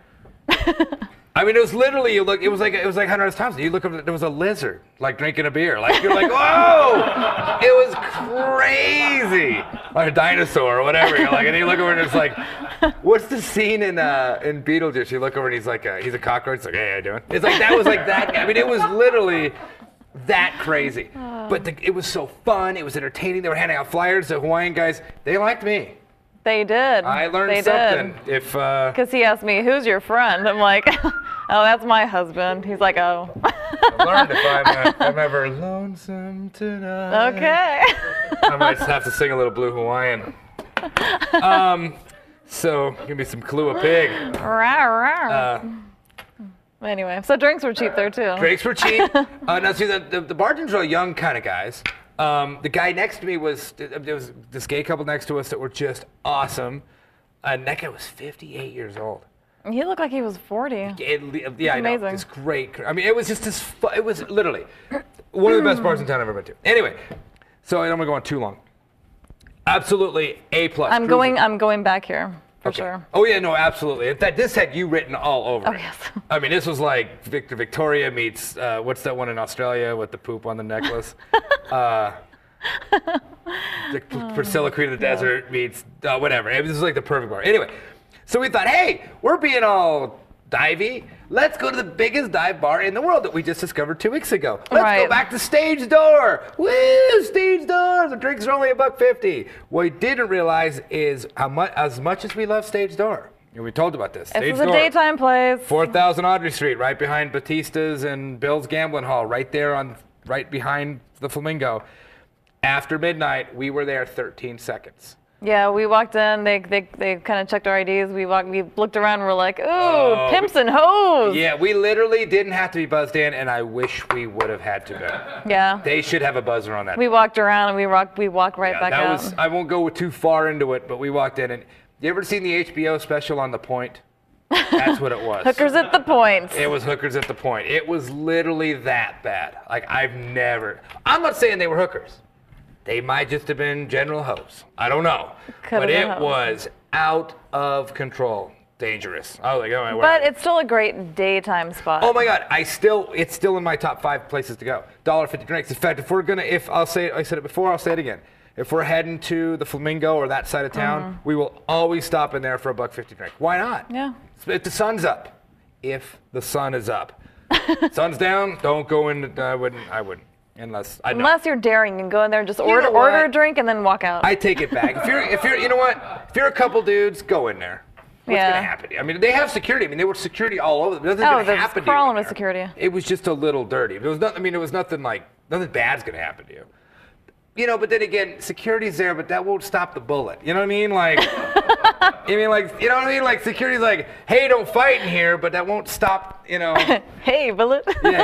I mean, it was literally you look. It was like it was like Hunter S. Thompson. You look up, there was a lizard like drinking a beer. Like you're like, whoa! It was crazy, like a dinosaur or whatever. You're like, and you look over and it's like, what's the scene in uh, in Beetlejuice? You look over and he's like, uh, he's a cockroach. It's like, hey, how you doing? It's like that was like that. I mean, it was literally that crazy. But the, it was so fun. It was entertaining. They were handing out flyers. The Hawaiian guys, they liked me.
They did.
I learned
they
something.
Did.
If uh,
Because he asked me, who's your friend? I'm like, oh, that's my husband. He's like, oh.
I learned if I'm, uh, if I'm ever lonesome tonight.
Okay.
I might just have to sing a little blue Hawaiian. Um, so give me some Kahlua Pig.
Rah, rah.
Uh,
Anyway, so drinks were cheap there too.
drinks were cheap. Uh, now see, the, the, the bartenders are all young kind of guys. Um, the guy next to me was, there was this gay couple next to us that were just awesome. And that guy was fifty-eight years old.
He looked like he was forty.
It, yeah, I know.
amazing.
It's great. I mean, it was just this. Fu- it was literally one of the best bars in town I've ever been to. Anyway, so I don't want to go on too long. Absolutely A plus.
I'm
Cruising.
going. I'm going back here for
Okay.
sure.
Oh yeah, no, absolutely. In fact, this had you written all over
Oh
it.
yes.
I mean, this was like Victor Victoria meets uh, what's that one in Australia with the poop on the necklace? uh, the
Oh,
Priscilla Queen of the Desert meets uh, whatever. It was like the perfect bar. Anyway, so we thought, hey, we're being all divey. Let's go to the biggest dive bar in the world that we just discovered two weeks ago. Let's go
Right.
back to Stage Door. Woo, Stage Door. The drinks are only a buck fifty. What we didn't realize is how much, as much as we love Stage Door, and we told about this.
This
Stage
is a
Door.
daytime place.
four thousand Audrey Street, right behind Batista's and Bill's Gambling Hall, right there on, right behind the Flamingo. After midnight, we were there thirteen seconds.
Yeah, we walked in. They they, they kind of checked our I Ds. We walked. We looked around. We're like, ooh,
Oh,
pimps and hoes.
Yeah, we literally didn't have to be buzzed in, and I wish we would have had to be.
Yeah.
They should have a buzzer on that.
We walked around and we walked. We walked right
Yeah,
back
that
out.
was. I won't go too far into it, but we walked in, and you ever seen the H B O special on The Point? That's what it was.
Hookers at the Point.
It was hookers at the Point. It was literally that bad. Like I've never. I'm not saying they were hookers. They might just have been general hoes. I don't know.
Could've
but
been
it
hoes.
was out of control. Dangerous. I was like, oh my word.
But it's still a great daytime spot.
Oh my God! I still, it's still in my top five places to go. one dollar fifty drinks. In fact, if we're gonna, if I'll say, I said it before, I'll say it again. If we're heading to the Flamingo or that side of town,
Mm-hmm.
we will always stop in there for a buck fifty drink. Why not?
Yeah.
If the sun's up, if the sun is up, sun's down, don't go in. I wouldn't. I wouldn't. Unless I know.
Unless you're daring, you can go in there and just order
know what?
order a drink and then walk out.
I take it back. If you're, if you're, you know what? If you're a couple dudes, go in there. What's
Yeah.
gonna happen? I mean, they have security. I mean, there was security all over. Nothing's
Oh,
gonna
there's
happen to you.
crawling
in
with
there.
security.
It was just a little dirty. It was not. I mean, it was nothing like nothing bad's gonna happen to you. You know, but then again, security's there, but that won't stop the bullet. You know what I mean? Like, I mean, like, you know what I mean? Like, security's like, hey, don't fight in here, but that won't stop. You know.
Hey, bullet.
Yeah,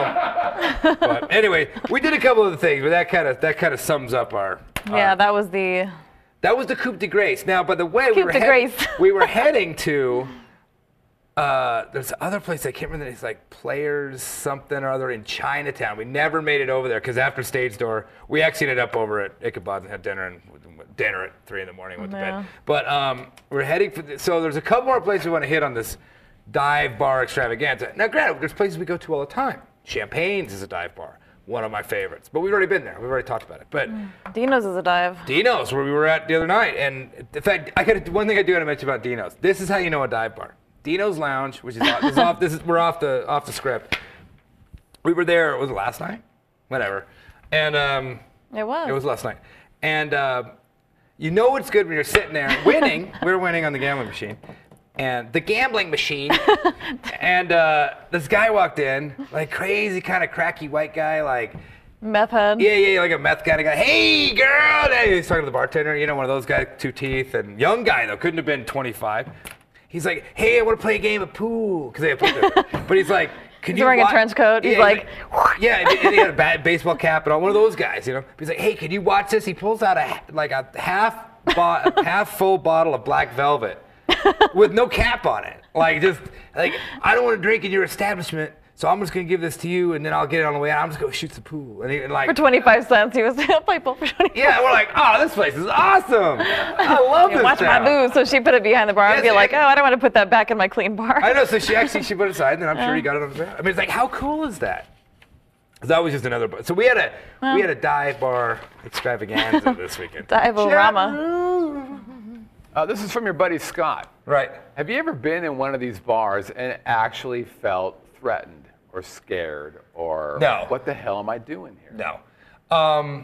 yeah. So, but anyway, we did a couple of the things, but that kind of that kind of sums up our.
Yeah,
our-
that was the.
that was the Coupe de Grace. Now, by the way, we
Coupe
were,
de
head-
Grace.
we were heading to. Uh, there's other place I can't remember. It's like Players something or other in Chinatown. We never made it over there because after Stage Door, we actually ended up over at Ichabod's and had dinner and dinner at three in the morning, went to
Yeah.
bed. But um, we're heading for, the, so there's a couple more places we want to hit on this dive bar extravaganza. Now, granted, there's places we go to all the time. Champagne's is a dive bar, one of my favorites. But we've already been there. We've already talked about it. But
Dino's is a dive.
Dino's, where we were at the other night. And in fact, I got one thing I do want to mention about Dino's. This is how you know a dive bar. Dino's Lounge, which is off, this is off this is, we're off the off the script. We were there, was it last night? Whatever. And um,
It was.
it was last night. And uh, you know it's good when you're sitting there winning. We were winning on the gambling machine. And the gambling machine. and uh, this guy walked in, like crazy kind of cracky white guy, like,
Meth head.
yeah, yeah, like a meth kind of guy. Hey, girl! And he's talking to the bartender, you know, one of those guys, two teeth, and young guy, though, couldn't have been twenty-five. He's like, hey, I want to play a game of pool, because they have pool there. But he's like, can
He's
you
wearing a
wa-
trench coat. He's
Yeah,
like,
yeah, and he had a bad baseball cap and all, one of those guys, you know. He's like, hey, can you watch this? He pulls out a like a half bo- half full bottle of Black Velvet with no cap on it. Like just like I don't want to drink in your establishment, so I'm just gonna give this to you, and then I'll get it on the way out. I'm just gonna shoot the pool, and, he, and like
For twenty-five cents, he was play pool for twenty-five.
yeah, we're like, oh, this place is awesome. I love this
Watch my
town.
booze. So she put it behind the bar and
Yes,
be like,
and-
oh, I don't want to put that back in my clean bar.
I know, so she actually she put it aside, and then I'm sure he got it on the ground. I mean, it's like, how cool is that? 'Cause that was just another bar. So we had a we had a dive bar extravaganza this weekend.
Dive-o-rama.
Uh, this is from your buddy Scott.
Right.
Have you ever been in one of these bars and actually felt threatened or scared or
No.
what the hell am I doing here?
No. Um,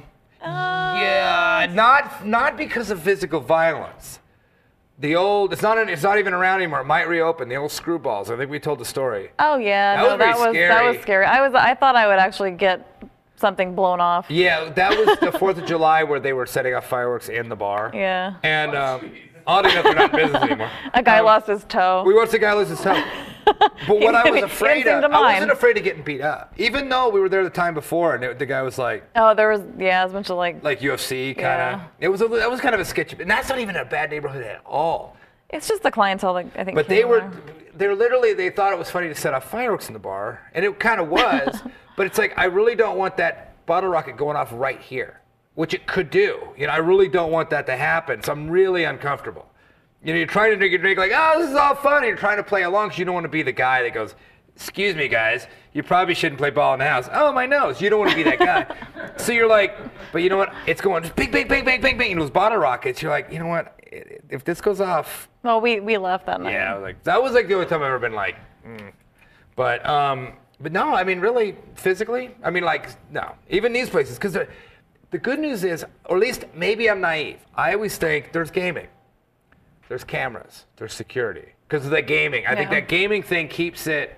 yeah, not not because of physical violence. The old, it's not it's not even around anymore. It might reopen. The old Screwballs. I think we told the story.
Oh yeah,
That
no,
was very
that was that
scary.
was scary. I was I thought I would actually get something blown off.
Yeah, that was the Fourth of July where they were setting off fireworks in the bar.
Yeah.
And um, oddly enough, they're not in business anymore.
A guy
Um,
lost his toe.
We watched the guy lose his toe. But what I
He
was
didn't
afraid
seem
of,
to
I wasn't
mind.
afraid of getting beat up. Even though we were there the time before, and it, the guy was like,
Oh, there was yeah, it was a bunch of like.
like U F C kind of.
Yeah.
It was a, that was kind of a sketchy, and that's not even a bad neighborhood at all.
It's just the clientele that I think.
But
came
they were,
there.
they're literally, they thought it was funny to set off fireworks in the bar, and it kind of was. But it's like I really don't want that bottle rocket going off right here, which it could do. You know, I really don't want that to happen. So I'm really uncomfortable. You know, you're trying to drink your drink like, oh, this is all fun. And you're trying to play along because you don't want to be the guy that goes, excuse me, guys, you probably shouldn't play ball in the house. Oh, my nose. You don't want to be that guy. So you're like, but you know what? It's going just bing, bing, bing, bing, bing, bing. And those bottle rockets, you're like, you know what? If this goes off,
Well, we we left that night.
yeah, I was like that was like the only time I've ever been like, mm. but um, but no, I mean really physically, I mean like no, even these places because the good news is, or at least maybe I'm naive. I always think there's gaming, there's cameras, there's security because of that gaming. I think
Yeah.
that gaming thing keeps it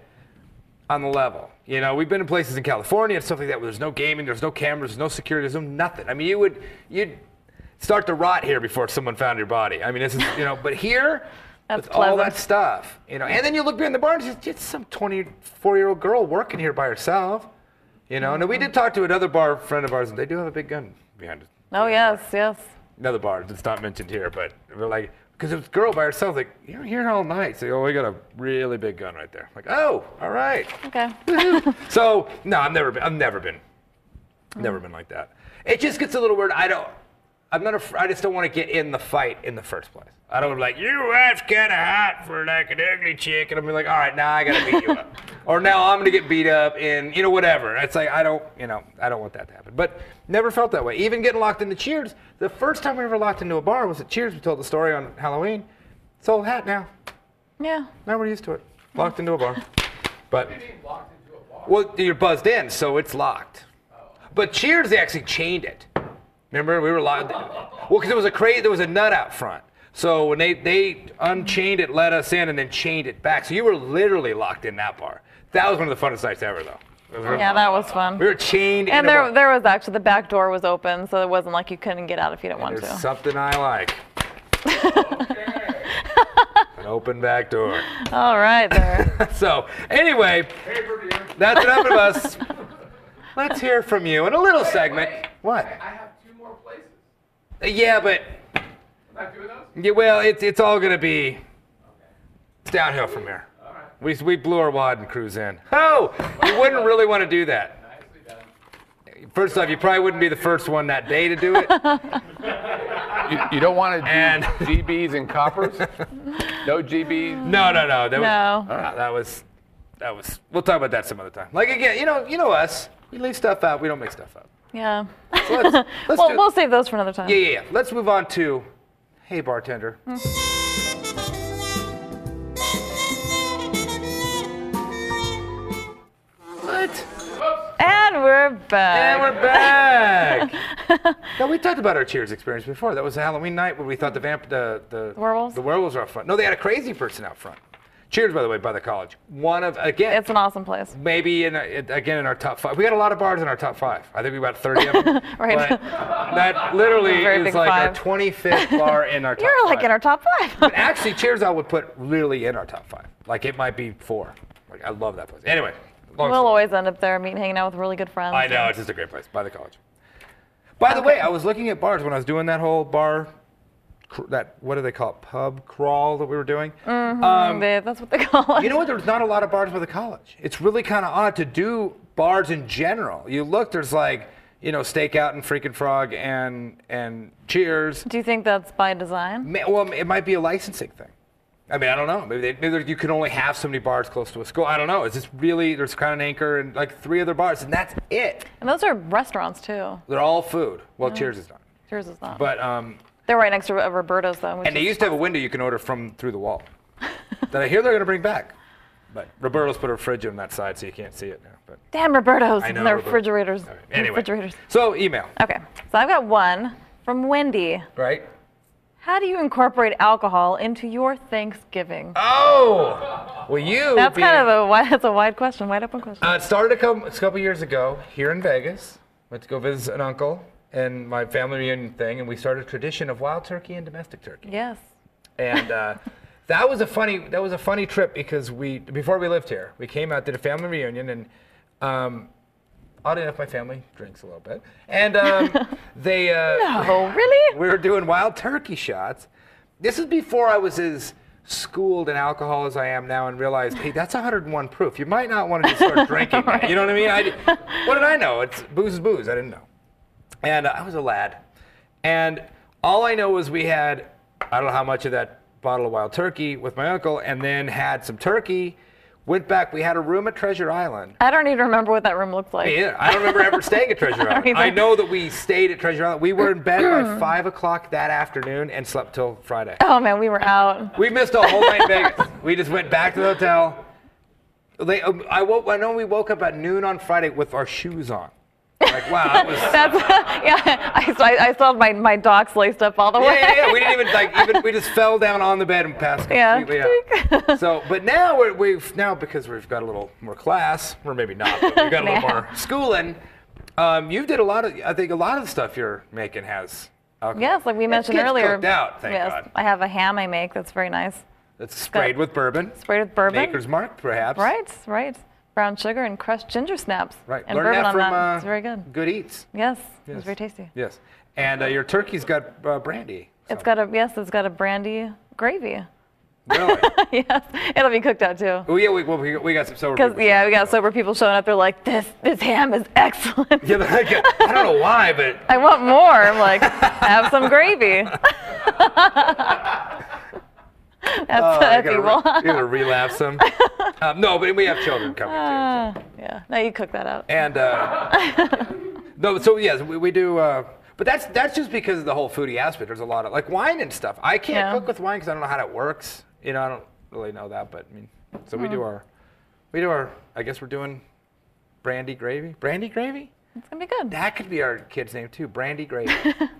on the level. You know, we've been in places in California and stuff like that where there's no gaming, there's no cameras, there's no security, there's no nothing. I mean, you would you'd start to rot here before someone found your body. I mean, this is, you know, but here,
That's
with all that
pleasant.
stuff, you know, and then you look behind the bar and it's just some twenty-four-year-old girl working here by herself, you know. And we did talk to another bar friend of ours, and they do have a big gun behind it.
Oh yes, yes.
Another bar that's not mentioned here, but we're like, because it was a girl by herself, like, you're here all night. So, oh, we got a really big gun right there. Like, oh, all right.
Okay.
So, no, I've never been, I've never been, never been like that. It just gets a little weird. I don't, I'm not, af- I just don't want to get in the fight in the first place. I don't want to be like, your wife's kind of hot for like an ugly chick. And I'm like, all right, now I got to beat you up. Or now I'm going to get beat up and, you know, whatever. It's like, I don't, you know, I don't want that to happen. But never felt that way. Even getting locked into Cheers, the first time we ever locked into a bar was at Cheers. We told the story on Halloween. It's old hat now.
Yeah.
Now we're used to it. Locked into a bar. But, well, you're buzzed in, so it's locked. But Cheers, they actually chained it. Remember, we were locked. Well, because there was a crate, there was a nut out front. So when they, they unchained it, let us in, and then chained it back. So you were literally locked in that bar. That was one of the funnest nights ever, though. It was-
Yeah, that was fun.
We were chained
And
in a
there
bar.
there was actually the back door was open, so it wasn't like you couldn't get out if you didn't want
There's
to.
something I like. An open back door.
All right there.
So, anyway, that's enough of us. Let's hear from you in a little segment. What?
I have two more places.
Uh, Yeah, but
I'm not doing those?
yeah, well, it's it's all gonna be it's downhill from here.
All right.
We we blew our wad and cruise in. Oh, we wouldn't really want to do that.
Nicely done.
First off, you probably wouldn't be the first one that day to do it.
You, you don't want to do
And-
G Bs and coppers? No G Bs?
No, no, no. That
No.
Was, uh, that was, that was. We'll talk about that some other time. Like again, you know, you know us. We leave stuff out. We don't make stuff up.
Yeah.
So let's, let's
well,
do,
we'll save those for another time.
Yeah, yeah, yeah. Let's move on to, hey bartender. What?
And we're back.
And we're back. No, we talked about our Cheers experience before. That was a Halloween night where we thought the vamp, the the,
Werewolves?
the werewolves were out front. No, they had a crazy person out front. Cheers, by the way, by the college. One of again.
It's an awesome place.
Maybe in a, it, again in our top five. We got a lot of bars in our top five. I think we got thirty of them.
Right.
But that literally
Very
is
big
like our
five.
twenty-fifth bar in our top
You're
five.
like in our top five.
But actually, Cheers I would put literally in our top five. Like it might be four. Like I love that place. Anyway. long
We'll
story.
always end up there, meet, hanging out with really good friends.
I know, it's just a great place by the college. By the way, I was looking at bars when I was doing that whole bar, cr- that, what do they call it, pub crawl that we were doing. Um,
They- that's what they call it.
you know what, there's not a lot of bars by the college. It's really kind of odd to do bars in general. You look, there's like, you know, Stakeout and Freakin' Frog and, and Cheers.
Do you think that's by design?
Ma- Well, it might be a licensing thing. I mean, I don't know. Maybe, they, maybe there- you can only have so many bars close to a school. I don't know. It's just really, there's Crown and Anchor and like three other bars, and that's it.
And those are restaurants too.
They're all food. Well, Cheers is not.
Yours is not.
But, um,
They're right next to uh, Roberto's though. which
and they
is-
used to have a window you can order from through the wall that I hear they're going to bring back. But Roberto's put a fridge on that side so you can't see it now. But
Damn Roberto's
I know,
and their
Roberto.
refrigerators.
all right. Anyway,
Refrigerators.
so email,
Okay, so I've got one from Wendy.
right?
How do you incorporate alcohol into your Thanksgiving?
Oh, well, you.
That's
being-
kind of a wide, that's a wide question, wide open question.
Uh, it started a couple, a couple years ago here in Vegas. Went to go visit an uncle and my family reunion thing, and we started a tradition of wild turkey and domestic turkey.
Yes.
And uh, that was a funny that was a funny trip because we before we lived here, we came out, did a family reunion, and um, oddly enough, my family drinks a little bit, and um, they uh,
Oh, really?
we were doing wild turkey shots. This is before I was as schooled in alcohol as I am now and realized, hey, that's one hundred one proof. You might not want to just start drinking that. You know what I mean? I, what did I know? It's booze is booze. I didn't know. And uh, I was a lad. And all I know was we had, I don't know how much of that bottle of wild turkey with my uncle, and then had some turkey. Went back. We had a room at Treasure Island.
I don't even remember what that room looked like.
Yeah, I don't remember ever staying at Treasure Island.
either.
I know that we stayed at Treasure Island. We were in bed by five o'clock that afternoon and slept till Friday.
Oh man, we were out.
We missed a whole night in Vegas. We just went back to the hotel. They, um, I woke. I know we woke up at noon on Friday with our shoes on. Like, wow, that was.
That's yeah. I, so I, I still have my my docs laced up all the
Yeah,
way.
yeah, yeah. We didn't even like even. We just fell down on the bed and passed
Yeah.
completely out. So, but now we're, we've now because we've got a little more class, or maybe not, but we've got a little
Nah.
more schooling. Um, you did a lot of. I think a lot of the stuff you're making has alcohol.
Yes, like we
It
mentioned
gets
earlier.
cooked out, thank
yes,
God.
I have a ham I make that's very nice.
It's sprayed with bourbon.
Sprayed with bourbon.
Maker's Mark, perhaps.
Right, right. Brown sugar and crushed ginger snaps.
Right.
And
Learned
bourbon
that
on
from
that.
uh,
It's very good.
Good Eats.
Yes, it
Yes.
was very tasty.
Yes. And uh, your turkey's got uh, brandy.
It's got a yes, it's got a brandy gravy.
Really?
Yes, it'll be cooked out too.
Oh yeah, we, well, we, we got some sober.
Because
people.
yeah, we got sober people showing up. They're like, this this ham is excellent.
Yeah, they're like, I don't know why, but
I want more. I'm like, have some gravy. That's
oh,
uh,
you
if
gotta,
you
re-
want.
you gotta relapse them. um, no, but we have children coming too.
Uh, yeah, no, you cook that out.
And uh, no, so yes, we, we do. Uh, but that's that's just because of the whole foodie aspect. There's a lot of like wine and stuff. I can't
Yeah.
cook with wine because I don't know how that works. You know, I don't really know that. But I mean, so we do our, we do our. I guess we're doing brandy gravy. Brandy gravy.
It's gonna be good.
That could be our kid's name too. Brandy gravy.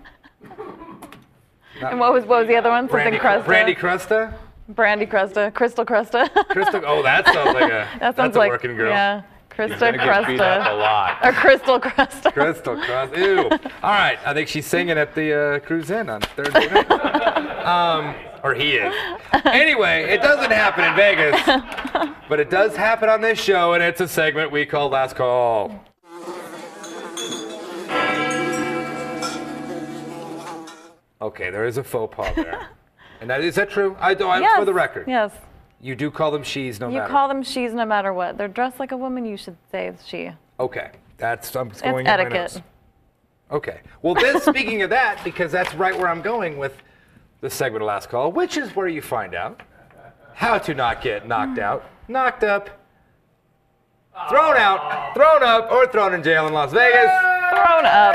Not
And what was what was the other one?
Brandy,
Something Crusta.
Brandy Crusta.
Brandy Crusta. Crystal Crusta.
Crystal. Oh, that sounds like a.
that sounds
that's a
like
working girl.
yeah. Crystal
Gonna get beat up a
Crusta.
lot.
Or Crystal Crusta.
Crystal Cross. Ew. All right. I think she's singing at the uh, Cruise Inn on Thursday night. um, or he is. Anyway, it doesn't happen in Vegas, but it does happen on this show, and it's a segment we call Last Call. Okay, there is a faux pas there. And that, is that true? I do. I,
Yes.
For the record,
Yes.
you do call them she's no
You
matter.
call them she's no matter what. They're dressed like a woman. You should say she.
Okay. That's I'm
It's
going in my
etiquette.
notes. Okay. Well, then speaking of that, because that's right where I'm going with the segment of Last Call, which is where you find out how to not get knocked out, knocked up, thrown out, thrown up, or thrown in jail in Las Vegas.
Thrown up.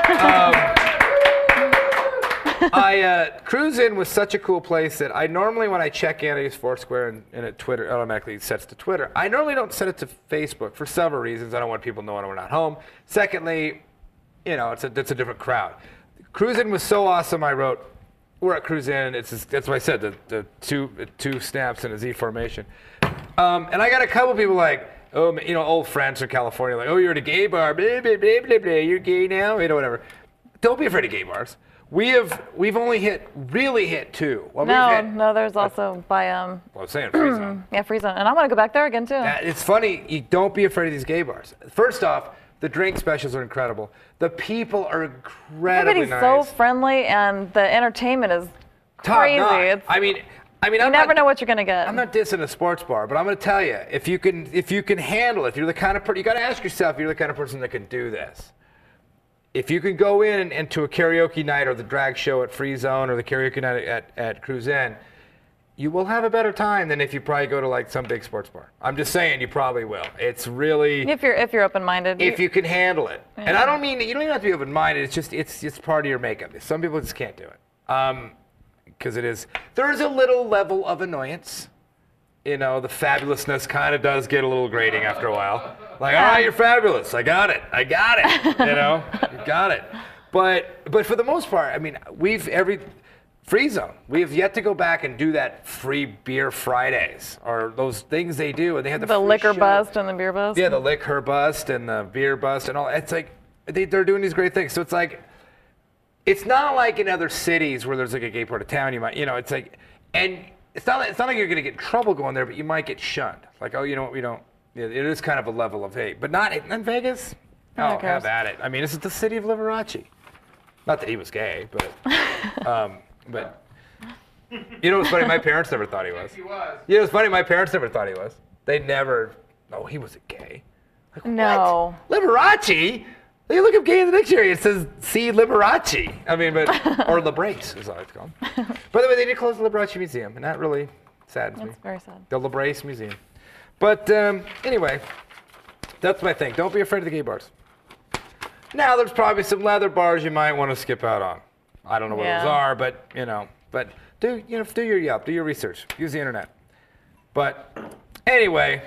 I uh, Cruise In was such a cool place that I normally, when I check in, I use Foursquare and, and it Twitter automatically sets to Twitter. I normally don't set it to Facebook for several reasons. I don't want people knowing we're not home. Secondly, you know, it's a, it's a different crowd. Cruise In was so awesome, I wrote, we're at Cruise In. It's just, that's what I said, the, the two two snaps in a Z formation. Um, and I got a couple people like, oh, you know, old friends from California, like, oh, you're at a gay bar, blah, blah, blah, blah, blah, you're gay now, you know, whatever. Don't be afraid of gay bars. We have, we've only hit, really hit two. Well,
No,
we've hit,
no, there's also by, um,
well, I'm saying free zone.
yeah, Free Zone. And I want to go back there again, too.
That- It's funny, you don't be afraid of these gay bars. First off, the drink specials are incredible. The people are incredibly
Everybody's
nice.
so friendly, and the entertainment is
Top
crazy.
notch.
It's,
I mean, I mean,
you
I'm
never
not,
know what you're going to get.
I'm not dissing a sports bar, but I'm going to tell you, if you can, if you can handle it, if you're the kind of person, you got to ask yourself, if you're the kind of person that can do this. If you can go in and, and to a karaoke night or the drag show at Free Zone or the karaoke night at, at Cruise In, you will have a better time than if you probably go to like some big sports bar. I'm just saying, you probably will. It's really,
if you're if you're open-minded.
if you can handle it. And I don't mean that you don't even have to be open-minded. It's just it's it's part of your makeup. Some people just can't do it. Um, because it is there is a little level of annoyance. You know, the fabulousness kind of does get a little grating after a while. Like, all right, you're fabulous. I got it. I got it. You know, you got it. But but for the most part, I mean, we've every Free Zone. We have yet to go back and do that free beer Fridays or those things they do, and they have the,
the
free
liquor
show.
bust and the beer bust.
Yeah, the liquor bust and the beer bust and all. It's like they, they're doing these great things. So it's like, it's not like in other cities where there's like a gay part of town. You might, you know, it's like, and it's not. It's not like you're gonna get in trouble going there, but you might get shunned. Like, oh, you know what? We don't. Yeah, it is kind of a level of hate, but not in Vegas. Oh,
cares?
have at it. I mean, this is the city of Liberace. Not that he was gay, but, um, but. You know what's funny? My parents never thought he was.
He was.
You know what's funny? My parents never thought he was. They never. Oh, he was a gay. Like,
No.
what? Liberace? You look up gay in the dictionary. It says see Liberace. I mean, but or Librace is all it's called. By the way, they did close the Liberace Museum, and that really saddens me.
That's very sad.
The Librace Museum. But um, anyway, that's my thing. Don't be afraid of the gay bars. Now, there's probably some leather bars you might want to skip out on. I don't know what
Yeah.
those are, but you know, but do you know do your Yelp, do your research, use the internet. But anyway,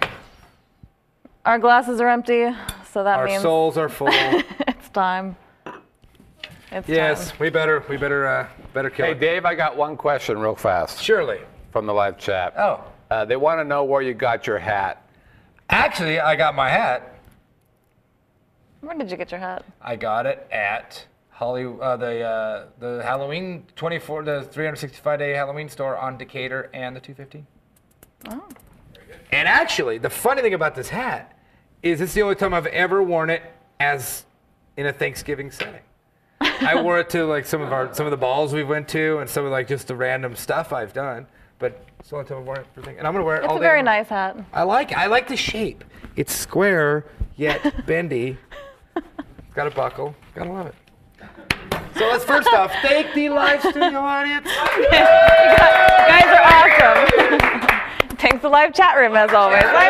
Our glasses are empty, so that
our
means
souls are full.
it's time. It's
Yes,
time.
we better we better uh, better kill
Hey,
it.
Dave, I got one question real fast
Surely.
from the live chat.
Oh,
Uh, they want to know where you got your hat.
actually, I got my hat.
Where did you get your hat?
I got it at Holly, uh, the uh, the Halloween twenty-four, the three hundred sixty-five day Halloween store on Decatur and the two fifteen.
Oh.
And actually, the funny thing about this hat is it's the only time I've ever worn it as in a Thanksgiving setting. I wore it to like some of our some of the balls we went to and some of like just the random stuff I've done. But it's the only time I've worn it for things. And I'm gonna wear it
It's
all
a
day.
very
long.
nice hat.
I like it. I like the shape. It's square yet bendy. It's got a buckle. Gotta love it. So let's first off thank the live studio audience.
You guys are awesome. Thanks to live chat room as always. Live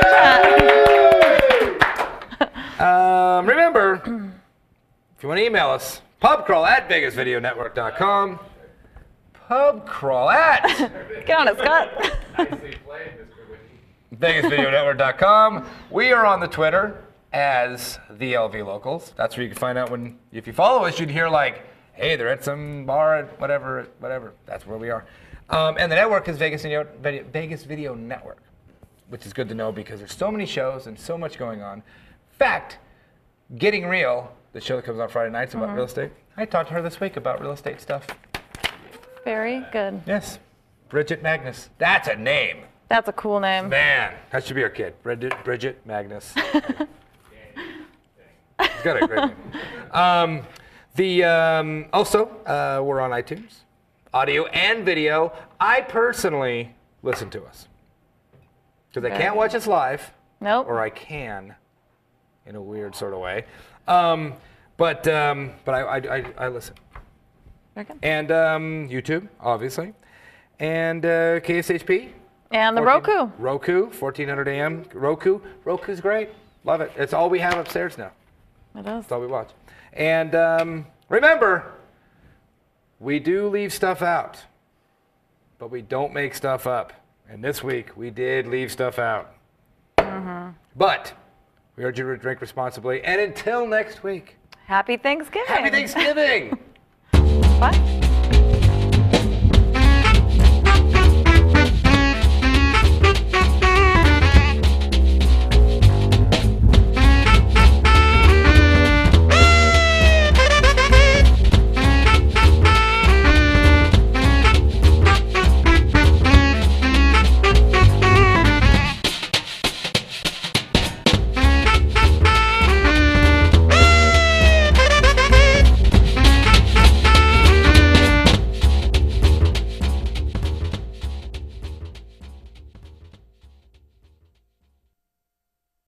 chat.
Um, remember, if you want to email us, pubcrawl at vegas video network dot com. Pubcrawl at
Get on it, Scott.
vegas video network dot com. We are on the Twitter as the L V Locals. That's where you can find out when, if you follow us, you'd hear like, hey, they're at some bar at whatever, whatever. That's where we are. Um, and the network is Vegas Video, Video, Vegas Video Network, which is good to know because there's so many shows and so much going on. In fact, Getting Real, the show that comes on Friday nights about real estate, I talked to her this week about real estate stuff.
Very good.
Yes. Bridget Magnus. That's a name.
That's a cool name.
Man, that should be our kid. Bridget, Bridget Magnus. He's got a great name. Um, the, um, also, uh, we're on iTunes, audio and video. I personally listen to us because I
Okay.
can't watch us live,
Nope.
or I can in a weird sort of way. Um, but um, but I, I, I, I listen.
Very good.
And um, YouTube, obviously. And uh, K S H P.
And the
fourteen
Roku.
Roku, fourteen hundred A M. Roku. Roku's great. Love it. It's all we have upstairs now.
It is.
That's all we watch. And um, remember, we do leave stuff out, but we don't make stuff up. And this week, we did leave stuff out.
Mm-hmm.
But we urge you to drink responsibly. And until next week,
Happy Thanksgiving.
happy Thanksgiving.
Bye.